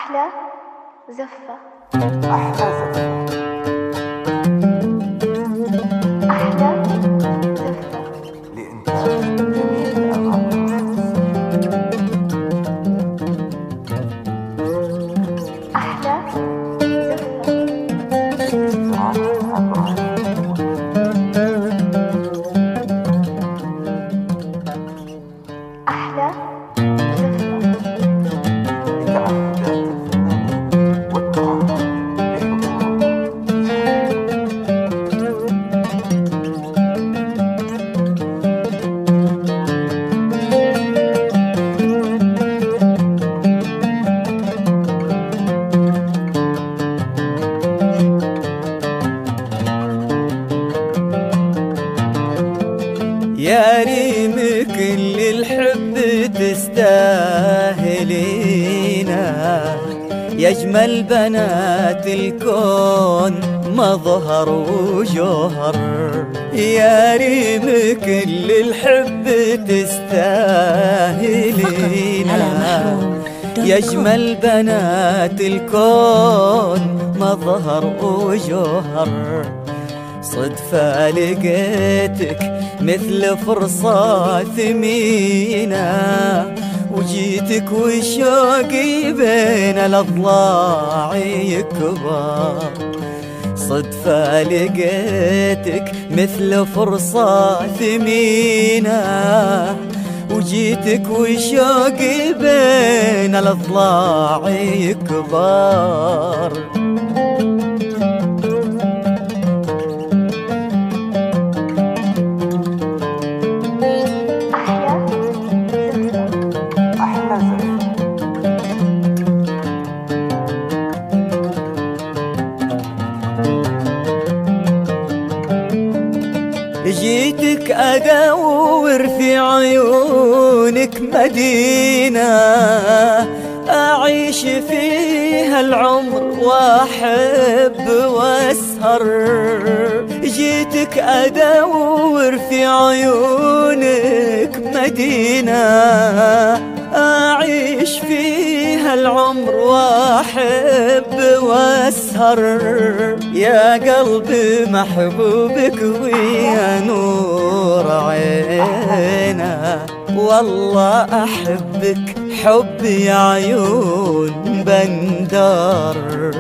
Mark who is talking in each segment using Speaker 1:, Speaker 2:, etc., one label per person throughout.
Speaker 1: أحلى زفة.
Speaker 2: أحلى زفة.
Speaker 1: أحلى زفة
Speaker 2: لإنتاج جميع الأغاني.
Speaker 1: أحلى زفة. أحلى
Speaker 3: يا ريم كل الحب تستاهلينا، يا أجمل بنات الكون مظهر وجوهر. يا ريم كل الحب تستاهلينا، يا أجمل بنات الكون مظهر وجوهر. صدفة لقيتك مثل فرصة ثمينة، وجيتك وشوقي بين الأضلاع يكبر. صدفة لقيتك مثل فرصة ثمينة، وجيتك وشوقي بين الأضلاع يكبر. جيتك أدور في عيونك مدينة، أعيش فيها العمر وأحب وأسهر. جيتك أدور في عيونك مدينة، أعيش فيها العمر وأحب وأسهر. يا قلبي محبوبك ويا نور عينا، والله أحبك حب يا عيون بندر.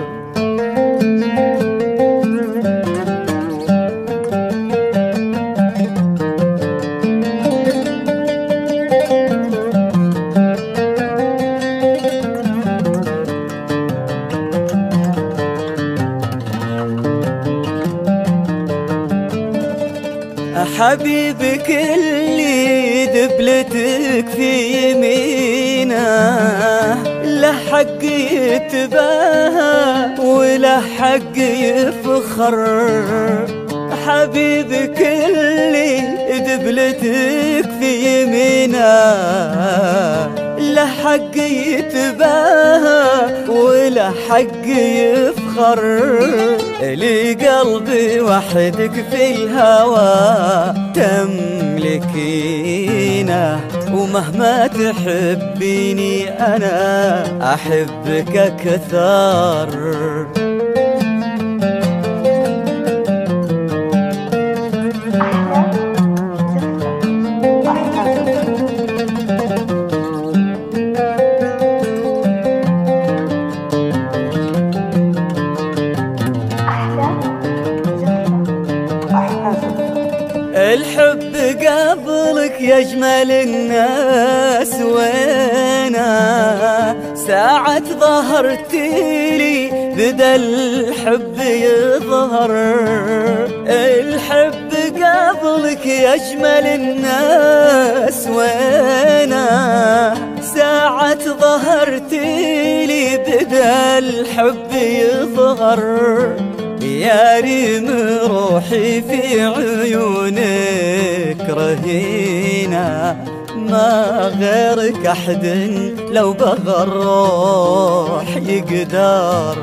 Speaker 3: حبيبك اللي دبلتك في يمينه، له حق يتباهى وله حق يفخر. حبيبك اللي دبلتك في يمينه، له حق يتباهى وله حق يفخر. لي قلبي وحدك في الهوى تملكينه، ومهما تحبيني أنا أحبك أكثر. الحب قبلك يا أجمل الناس وينه، ساعة ظهرتيلي بدا الحب يظهر. الحب قبلك يا أجمل الناس وينه، ساعة ظهرتيلي بدا الحب يظهر. يا ريم روحي في عيونك رهينة، ما غيرك أحد لو بغى الروح يقدر.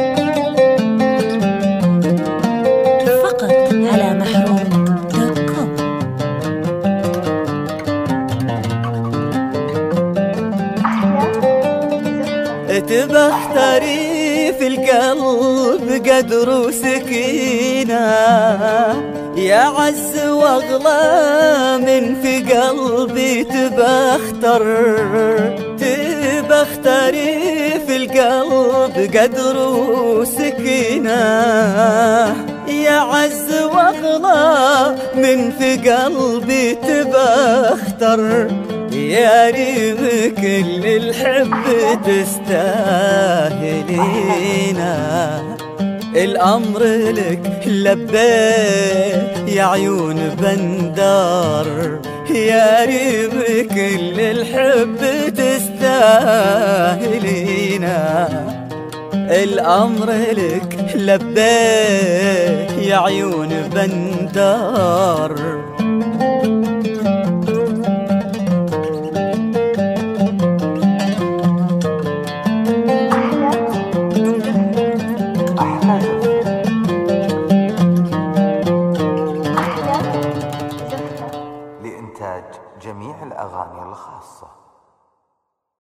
Speaker 4: فقط على محروم.com.
Speaker 3: قدر سكينة، يا عز واغلى من في قلبي تبختري في القلب قدر وسكينة، يا عز واغلى من في قلبي تبختر، يا ريم كل الحب تستاهلينا، الأمر لك لبيه يا عيون بندار، يا ريم كل الحب تستاهلينا، الأمر لك لبيه يا عيون بندار.
Speaker 2: أحلى زفة.
Speaker 1: أحلى زفة.
Speaker 2: لإنتاج جميع الأغاني الخاصة.